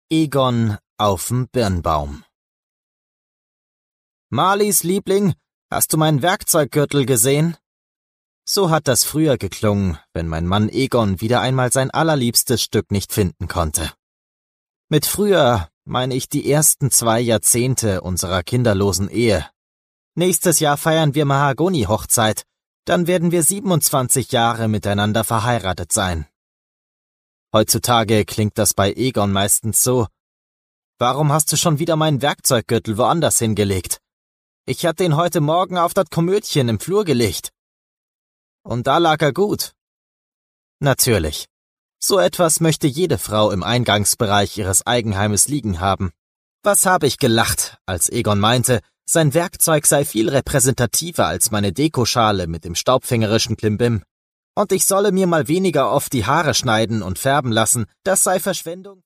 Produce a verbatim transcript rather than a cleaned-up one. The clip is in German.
Egon auf'm Birnbaum. Marlies Liebling, hast du meinen Werkzeuggürtel gesehen? So hat das früher geklungen, wenn mein Mann Egon wieder einmal sein allerliebstes Stück nicht finden konnte. Mit früher meine ich die ersten zwei Jahrzehnte unserer kinderlosen Ehe. Nächstes Jahr feiern wir Mahagoni-Hochzeit, dann werden wir siebenundzwanzig Jahre miteinander verheiratet sein. Heutzutage klingt das bei Egon meistens so: Warum hast du schon wieder meinen Werkzeuggürtel woanders hingelegt? Ich hatte ihn heute Morgen auf das Komödchen im Flur gelegt. Und da lag er gut. Natürlich. So etwas möchte jede Frau im Eingangsbereich ihres Eigenheimes liegen haben. Was habe ich gelacht, als Egon meinte, sein Werkzeug sei viel repräsentativer als meine Dekoschale mit dem staubfängerischen Klimbim. Und ich solle mir mal weniger oft die Haare schneiden und färben lassen, das sei Verschwendung.